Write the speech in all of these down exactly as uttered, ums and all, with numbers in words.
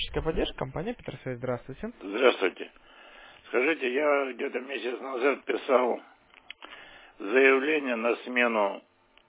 Техническая поддержка, компания Петросвязь. Здравствуйте. Здравствуйте. Скажите, я где-то месяц назад писал заявление на смену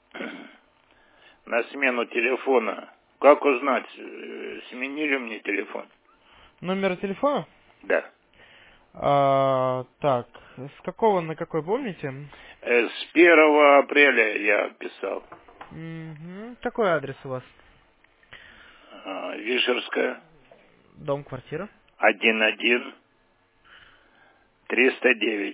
на смену телефона. Как узнать, э, сменили мне телефон? Номер телефона? Да. А, так, с какого на какой помните? Э, С первого апреля я писал. Угу. Какой адрес у вас? А, Вишерская, Дом, квартира? один один, триста девять.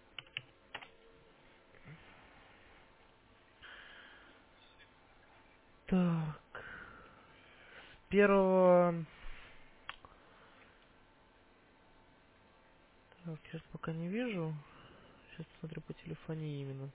Так, с первого... Так, сейчас пока не вижу. Сейчас смотрю по телефонии именно.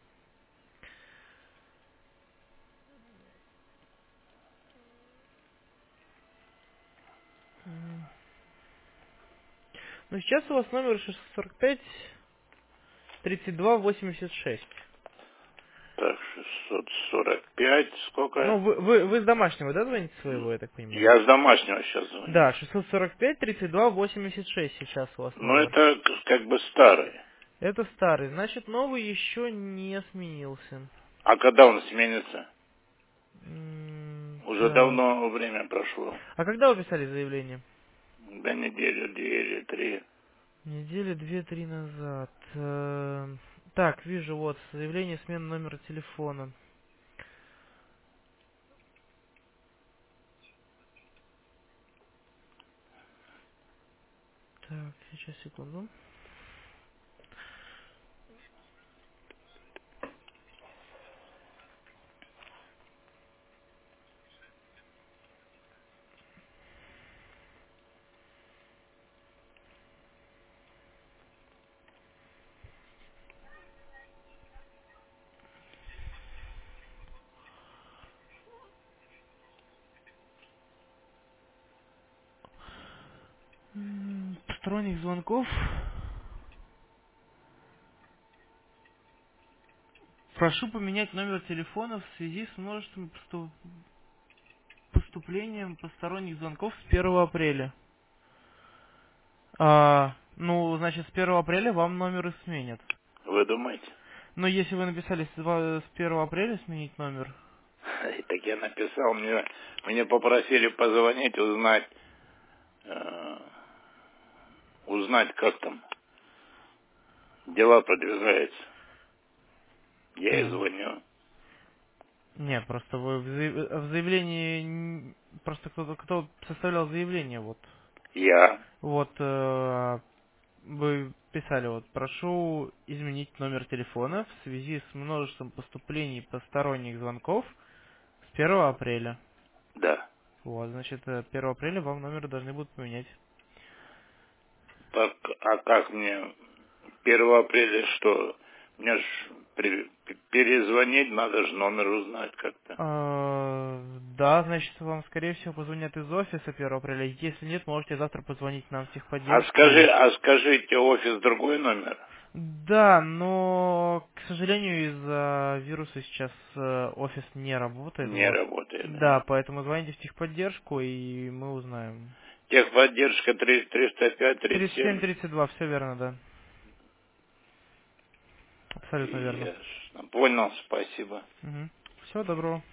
М. Ну, сейчас у вас номер шестьсот сорок пять тридцать два восемьдесят шесть. Так, шестьсот сорок пять, Ну, сколько? вы, вы, вы с домашнего, да, звоните своего, я так понимаю? Я с домашнего сейчас звоню. Да, шестьсот сорок пять тридцать два восемьдесят шесть сейчас у вас Но номер. это к- как бы старый. Это старый, значит новый еще не сменился. А когда он сменится? М, Уже Так. давно время прошло. А когда вы писали заявление? Да неделю, две или три. Недели две-три назад. Э, Так, вижу, вот, заявление смены номера телефона. Так, сейчас, секунду. М, Посторонних звонков. Прошу поменять номер телефона в связи с множеством посту- поступлением посторонних звонков с первого апреля. А, ну, значит, с первого апреля вам номер и сменят. Вы думаете? Но если вы написали с два- с первого апреля сменить номер, И так я написал, мне, мне попросили позвонить, узнать, э, узнать, как там дела продвигаются. Я и так. звоню. Нет, просто вы в, заяв- в заявлении н- просто кто-то кто составлял заявление, вот. Я, Вот э, вы писали, вот, прошу изменить номер телефона в связи с множеством поступлений посторонних звонков с первого апреля. да. Вот, значит, э, первого апреля вам номер должны будут поменять. Так, а как мне первого апреля что? Мне ж при- перезвонить, надо же номер узнать как-то. А, да, значит, вам, скорее всего, позвонят из офиса первого апреля. Если нет, можете завтра позвонить нам в А скажи, техподдержку. а скажите, офис другой номер? Да, но, к сожалению, из-за вируса сейчас э, офис не работает, Не вот. работает, да? Да, поэтому звоните в техподдержку, и мы узнаем. Техподдержка три- триста пять тридцать тридцать семь семь. тридцать два, все верно, да. Абсолютно верно. Ясно. Понял, спасибо. Угу. Всего доброго.